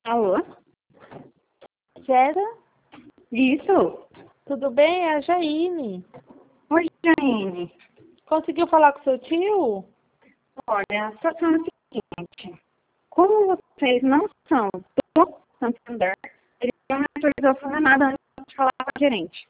Alô? Jéssica? Isso? Tudo bem? É a Jaine. Oi, Jane. Conseguiu falar com seu tio? Olha, a situação é a seguinte. Como vocês não são do Santander, ele não me autorizou a fazer nada antes de falar com a gerente.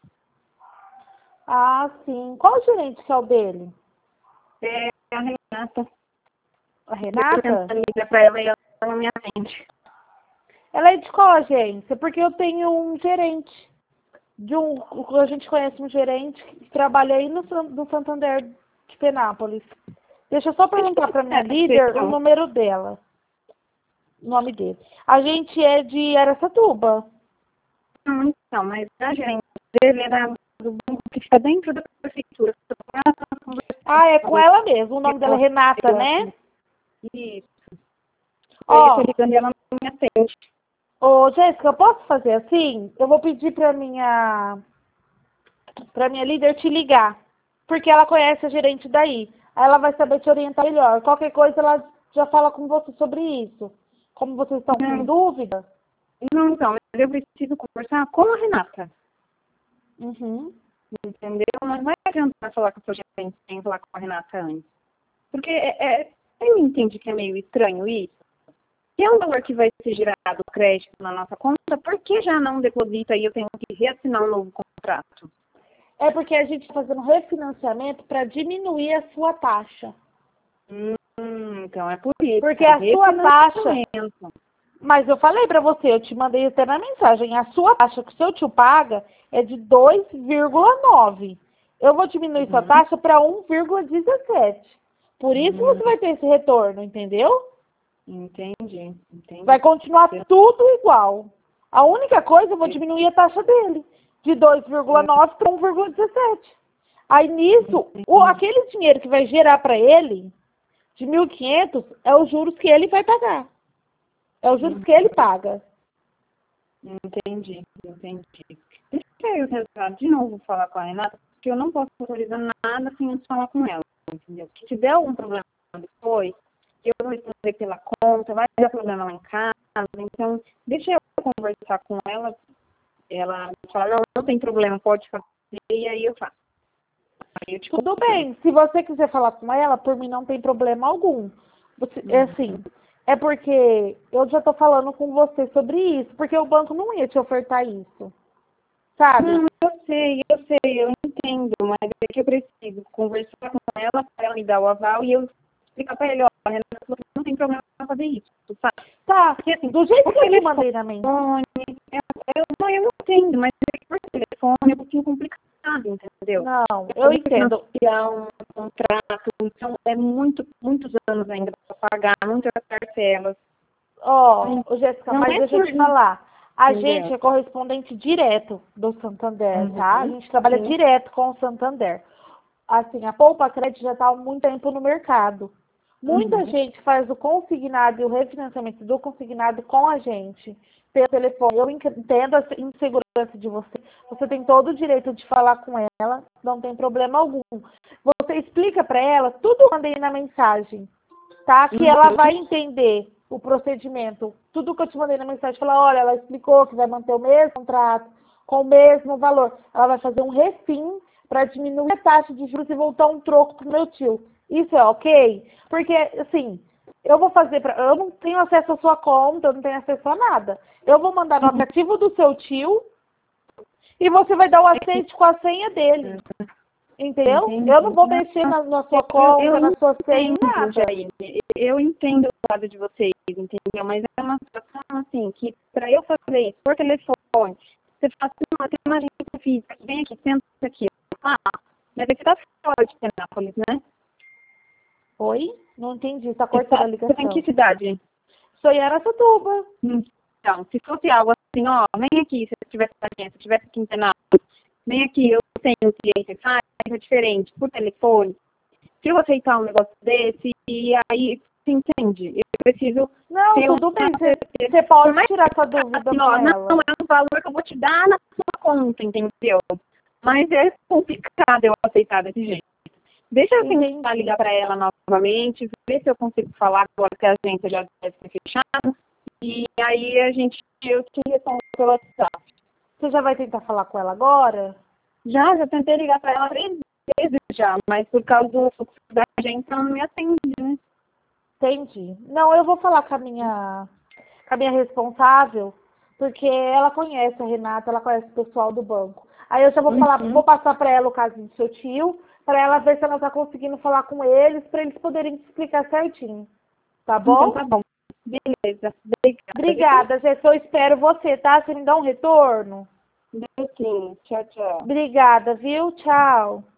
Ah, sim. Qual gerente que é o dele? É a Renata. A Eu tô Renata? tentando ligar pra ela e ela não me atende. Ela é de qual agência? Porque eu tenho um gerente. A gente conhece um gerente que trabalha aí no Santander de Penápolis. Deixa eu só perguntar para minha líder o número dela. O nome dele. A gente é de Araçatuba. Então, mas a gerente dele é do banco que fica dentro da prefeitura. Ah, é com ela mesmo. O nome dela é Renata, né? Isso. Eu Ó, tô ligando e ela não me atende. ô, Jéssica, eu posso fazer assim? Eu vou pedir para minha líder te ligar, porque ela conhece a gerente daí. Aí ela vai saber te orientar melhor. Qualquer coisa ela já fala com você sobre isso. Como vocês estão com dúvida? Não, então, mas eu preciso conversar com a Renata. Uhum. Entendeu? Não vai adiantar falar com a sua gerente sem falar com a Renata antes. Porque você me entende que é meio estranho isso? Se é um valor que vai ser gerado crédito na nossa conta, por que já não deposita e eu tenho que reassinar um novo contrato? É porque a gente está fazendo refinanciamento para diminuir a sua taxa. Então é por isso. Porque a sua taxa... Refinanciamento. Mas eu falei para você, eu te mandei até na mensagem, a sua taxa que o seu tio paga é de 2,9. Eu vou diminuir sua taxa para 1,17. Por isso você vai ter esse retorno, entendeu? Entendi. Vai continuar tudo igual. A única coisa, eu vou diminuir a taxa dele, de 2,9 para 1,17. Aí nisso, aquele dinheiro que vai gerar para ele, de 1.500, é os juros que ele vai pagar. É os juros que ele paga. Entendi. Deixa eu tentar de novo falar com a Renata, porque eu não posso autorizar nada sem antes falar com ela, entendeu? Se tiver algum problema depois, eu vou responder pela conta, vai dar problema lá em casa, então deixa eu conversar com ela, ela fala, não tem problema, pode fazer, e aí eu faço. Aí eu te Tudo bem, se você quiser falar com ela, por mim não tem problema algum. É assim, é porque eu já tô falando com você sobre isso, porque o banco não ia te ofertar isso, sabe? Não, eu entendo, mas é que eu preciso conversar com ela para ela me dar o aval e eu explicar para ele, ó, a Renata falou que não tem problema fazer isso, sabe? Tá, Porque, assim, do jeito que eu te mandei na mensagem. Eu não entendo, mas é que por telefone é um pouquinho complicado, entendeu? Não, eu entendo. Financiar um contrato, então é muitos anos ainda para pagar, muitas parcelas. Ó, Jéssica, Não mas é deixa eu te por falar. A entendeu? gente é correspondente direto do Santander, tá? A gente trabalha direto com o Santander. Assim, a Poupa Crédito já está há muito tempo no mercado. Muita gente faz o consignado e o refinanciamento do consignado com a gente, pelo telefone. Eu entendo a insegurança de você. Você tem todo o direito de falar com ela, não tem problema algum. Você explica para ela tudo que eu mandei na mensagem, tá? Que ela vai entender o procedimento. Tudo que eu te mandei na mensagem, falar, olha, ela explicou que vai manter o mesmo contrato, com o mesmo valor. Ela vai fazer um refim para diminuir a taxa de juros e voltar um troco pro meu tio. Isso é ok? Porque, assim, eu não tenho acesso à sua conta, eu não tenho acesso a nada. Eu vou mandar no aplicativo do seu tio e você vai dar o aceite com a senha dele. Entendeu? Eu não vou mexer na sua conta, na sua senha, nada. Eu entendo o lado de vocês, entendeu? Mas é uma situação assim, que para eu fazer isso por telefone, você fala assim, não, tem uma agência física, vem aqui, senta aqui. Ah, mas é que tá fora de Penápolis, né? Oi? Não entendi, tá cortando a ligação. Você tem que cidade? Sou em Araçatuba. Então, se fosse algo assim, ó, vem aqui, se eu tivesse agência, se eu tivesse aqui em Penápolis, vem aqui, eu tenho cliente, faz, é diferente, por telefone. Se eu aceitar um negócio desse, e aí, você entende? Eu preciso... Não, tudo bem, você pode tirar sua dúvida assim, com ó, ela. não é um valor que eu vou te dar na sua conta, entendeu? Mas é complicado eu aceitar desse jeito. Deixa eu tentar ligar para ela novamente, ver se eu consigo falar agora que a agência já deve ser fechada. E aí eu te respondo pelo WhatsApp. Você já vai tentar falar com ela agora? Já tentei ligar para ela 3 vezes já, mas por causa do fluxo da agência ela não me atende, né? Entendi. Não, eu vou falar com a minha responsável, porque ela conhece a Renata, ela conhece o pessoal do banco. Aí eu já vou falar, vou passar para ela o caso do seu tio, para ela ver se ela está conseguindo falar com eles, para eles poderem te explicar certinho. Tá bom? Então tá bom. Beleza. Obrigada, Jess. Eu espero você, tá? Você me dá um retorno? Sim. Tchau, tchau. Obrigada, viu? Tchau.